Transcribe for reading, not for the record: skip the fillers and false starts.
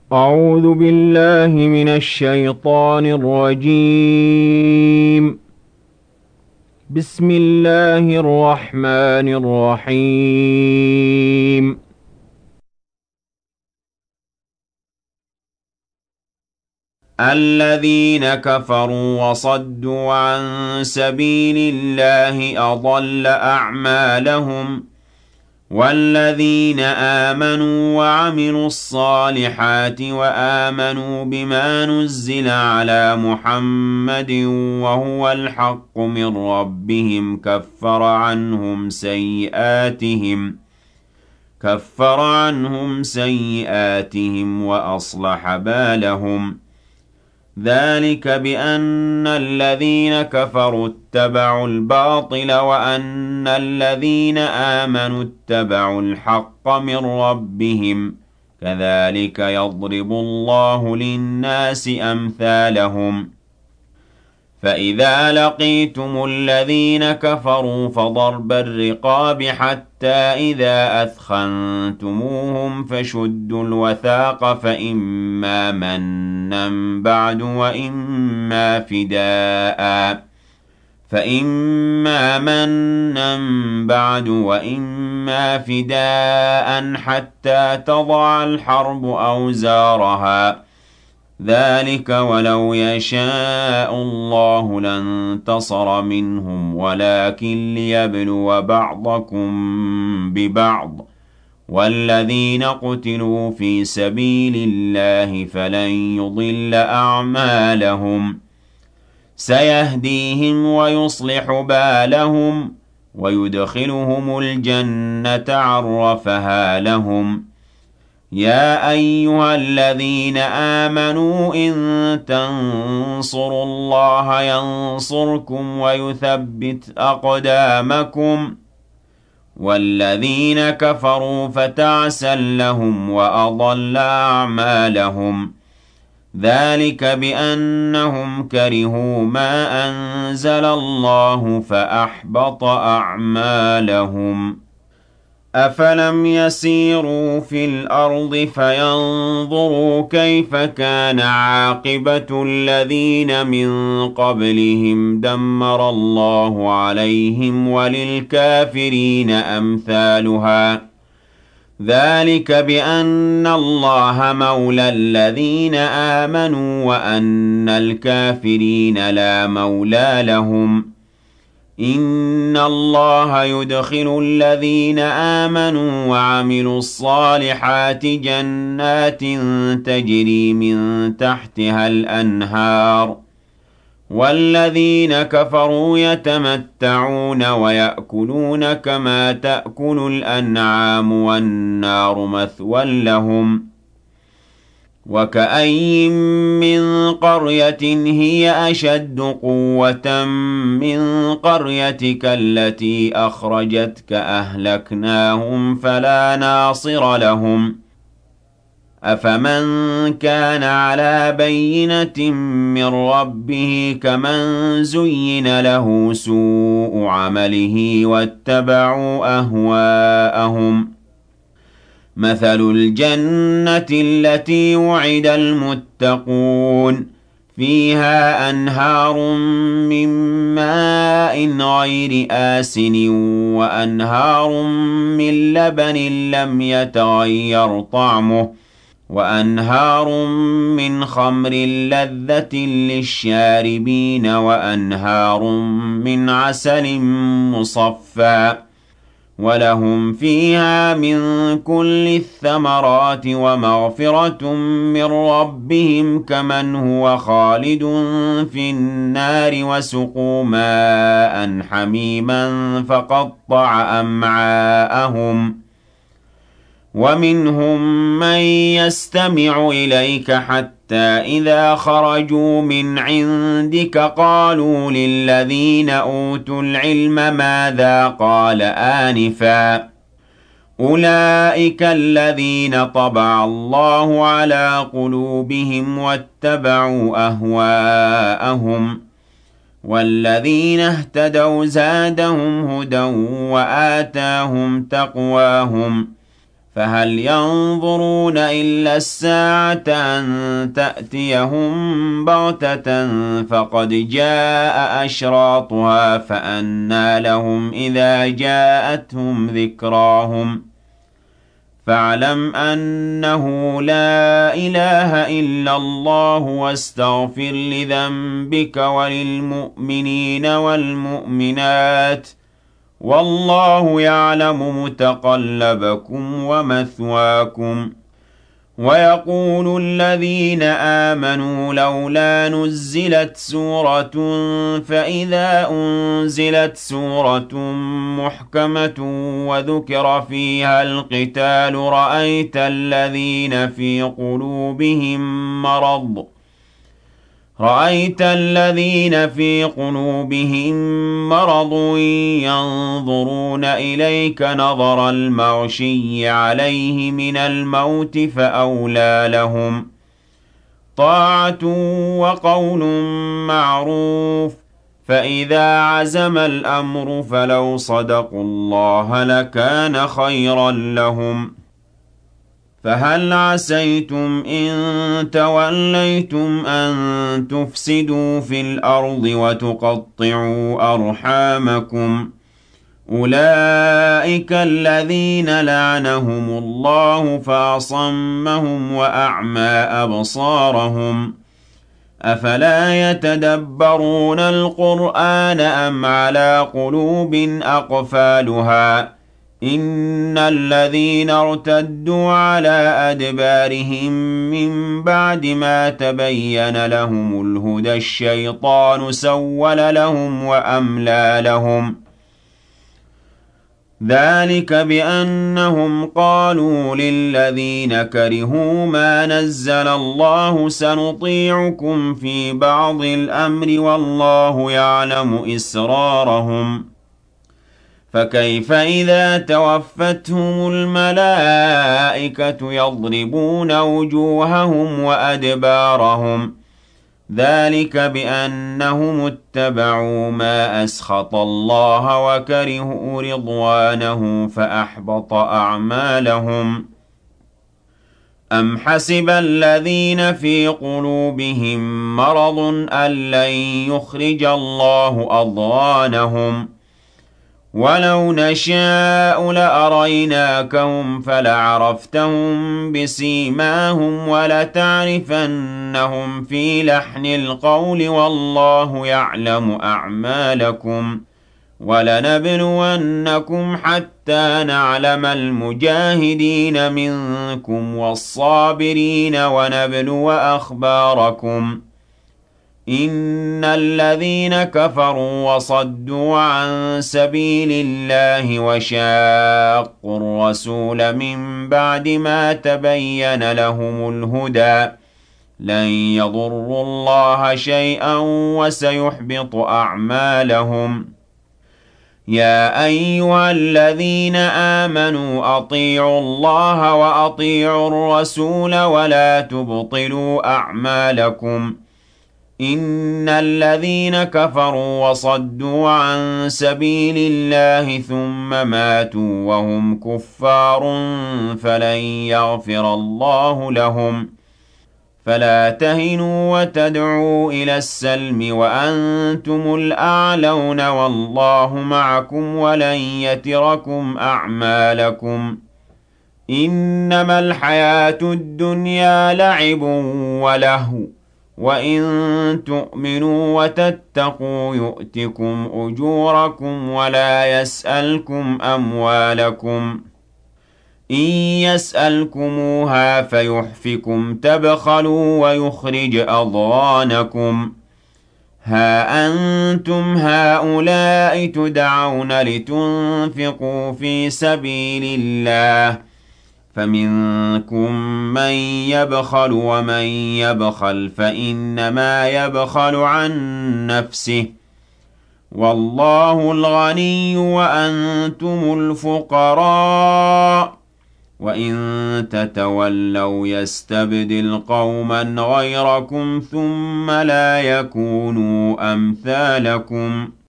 أعوذ بالله من الشيطان الرجيم. بسم الله الرحمن الرحيم. الذين كفروا وصدوا عن سبيل الله أضل أعمالهم، والذين آمنوا وعملوا الصالحات وآمنوا بما نزل على محمد وهو الحق من ربهم كفر عنهم سيئاتهم وأصلح بالهم. ذلك بأن الذين كفروا اتبعوا الباطل وأن الذين آمنوا اتبعوا الحق من ربهم، كذلك يضرب الله للناس أمثالهم. فإذا لقيتم الذين كفروا فضرب الرقاب حتى إذا أثخنتموهم فشدوا الوثاق فإما منا بعد وإما فداء حتى تضع الحرب أوزارها. ذلك ولو يشاء الله لانتصر منهم ولكن ليبلو بعضكم ببعض، والذين قتلوا في سبيل الله فلن يضل أعمالهم. سيهديهم ويصلح بالهم ويدخلهم الجنة عرفها لهم. يا أيها الذين آمنوا إن تنصروا الله ينصركم ويثبت أقدامكم. والذين كفروا فتعسا لهم وأضل أعمالهم. ذلك بأنهم كرهوا ما أنزل الله فأحبط أعمالهم. أفلم يسيروا في الأرض فينظروا كيف كان عاقبة الذين من قبلهم دمر الله عليهم وللكافرين أمثالها. ذلك بأن الله مولى الذين آمنوا وأن الكافرين لا مولى لهم. إن الله يدخل الذين آمنوا وعملوا الصالحات جنات تجري من تحتها الأنهار، والذين كفروا يتمتعون ويأكلون كما تأكل الأنعام والنار مثوى لهم. وكأين من قرية هي أشد قوة من قريتك التي أخرجتك أهلكناهم فلا ناصر لهم. أفمن كان على بينة من ربه كمن زين له سوء عمله واتبعوا أهواءهم. مثل الجنة التي وعد المتقون فيها أنهار من ماء غير آسن وأنهار من لبن لم يتغير طعمه وأنهار من خمر لذة للشاربين وأنهار من عسل مصفى، ولهم فيها من كل الثمرات ومغفرة من ربهم كمن هو خالد في النار وسقوا ماء حميما فقطع أمعاءهم. ومنهم من يستمع إليك حتى إذا خرجوا من عندك قالوا للذين أوتوا العلم ماذا قال آنفا. أولئك الذين طبع الله على قلوبهم واتبعوا أهواءهم. والذين اهتدوا زادهم هدى وآتاهم تقواهم. فهل ينظرون إلا الساعة أن تأتيهم بغتة فقد جاء أشراطها فأنى لهم إذا جاءتهم ذكراهم فاعلم أنه لا إله إلا الله واستغفر لذنبك وللمؤمنين والمؤمنات والله يعلم متقلبكم ومثواكم ويقول الذين آمنوا لولا نزلت سورة فإذا أنزلت سورة محكمة وذكر فيها القتال رأيت الذين في قلوبهم مرض ينظرون إليك نظر المغشي عليه من الموت فأولى لهم طاعة وقول معروف فإذا عزم الأمر فلو صدقوا الله لكان خيرا لهم فهل عسيتم إن توليتم أن تفسدوا في الأرض وتقطعوا أرحامكم أولئك الذين لعنهم الله فأصمهم وأعمى أبصارهم أفلا يتدبرون القرآن أم على قلوب أقفالها إن الذين ارتدوا على أدبارهم من بعد ما تبين لهم الهدى الشيطان سول لهم وأملى لهم ذلك بأنهم قالوا للذين كرهوا ما نزل الله سنطيعكم في بعض الأمر والله يعلم إسرارهم فكيف إذا توفتهم الملائكة يضربون وجوههم وأدبارهم ذلك بأنهم اتبعوا ما أسخط الله وكرهوا رضوانه فأحبط أعمالهم أم حسب الذين في قلوبهم مرض أن لن يخرج الله أضغانهم ولو نشاء لأريناكهم فلعرفتهم بسيماهم ولتعرفنهم في لحن القول والله يعلم أعمالكم ولنبلونكم حتى نعلم المجاهدين منكم والصابرين ونبلو أخباركم إن الذين كفروا وصدوا عن سبيل الله وشاقوا الرسول من بعد ما تبين لهم الهدى لن يضروا الله شيئا وسيحبط أعمالهم يا أيها الذين آمنوا أطيعوا الله وأطيعوا الرسول ولا تبطلوا أعمالكم إن الذين كفروا وصدوا عن سبيل الله ثم ماتوا وهم كفار فلن يغفر الله لهم فلا تهنوا وتدعوا إلى السلم وأنتم الأعلون والله معكم ولن يتركم أعمالكم إنما الحياة الدنيا لعب ولهو وَإِن تُؤْمِنُوا وَتَتَّقُوا يُؤْتِكُمْ أُجُورَكُمْ وَلَا يَسْأَلْكُمْ أَمْوَالَكُمْ إِن يَسْأَلْكُمُوهَا فَيُحْفِكُمْ تَبْخَلُوا وَيُخْرِجْ أَضْغَانَكُمْ ها أنتم هؤلاء تدعون لتنفقوا في سبيل الله فمنكم من يبخل ومن يبخل فإنما يبخل عن نفسه والله الغني وأنتم الفقراء وإن تتولوا يستبدل قوما غيركم ثم لا يكونوا أمثالكم